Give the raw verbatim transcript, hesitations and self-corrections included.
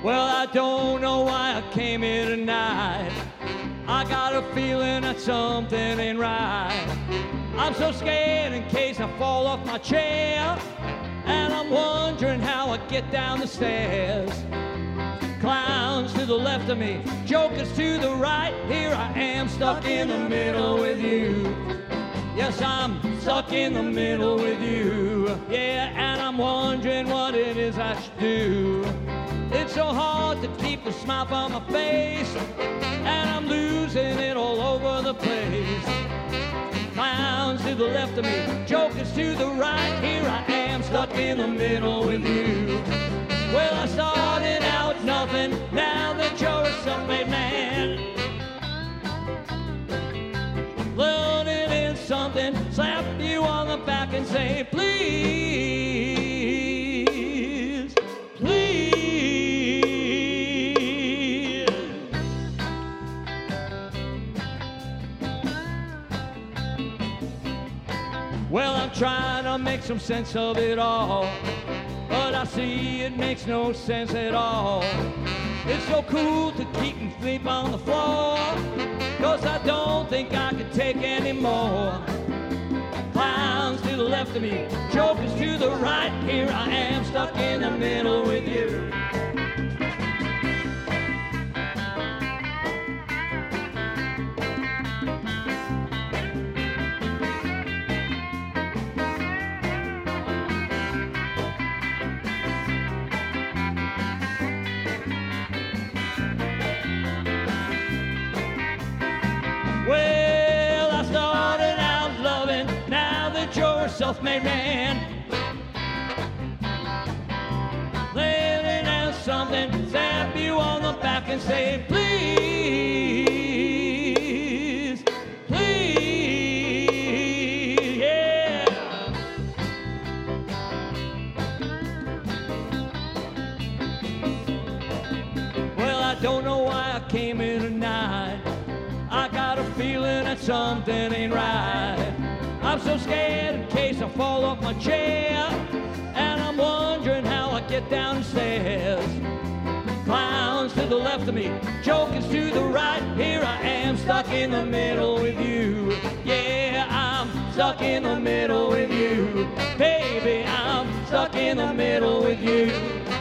Well, I don't know why I came here tonight. I got a feeling that something ain't right. I'm so scared in case I fall off my chair, and I'm wondering how I get down the stairs. Clowns to the left of me, jokers to the right. Here I am stuck in the middle with you. Yes, I'm stuck in the middle with you. Yeah, and I'm wondering what it is I should do. It's so hard to keep a smile on my face, and I'm losing it all over the place. Clowns to the left of me, jokers to the right. Here I am stuck in the middle with you. Well, I started out nothing, now that you're a self-made man. Learning is something, slap you on the back and say, please, please. Well, I'm trying to make some sense of it all, but I see it makes no sense at all. It's so cool to keep me sleep on the floor, 'cause I don't think I can take any more. Clowns to the left of me, jokers to the right. Here I am stuck in the middle with you. Well, I started out loving, now that you're a self-made man. Letting out something, zap you on the back and say, please, please, yeah. Well, I don't know why I came here tonight. I got a feeling that something ain't right. I'm so scared in case I fall off my chair, and I'm wondering how I get down the stairs. Clowns to the left of me, jokers to the right. Here I am stuck in the middle with you. Yeah, I'm stuck in the middle with you. Baby, I'm stuck in the middle with you.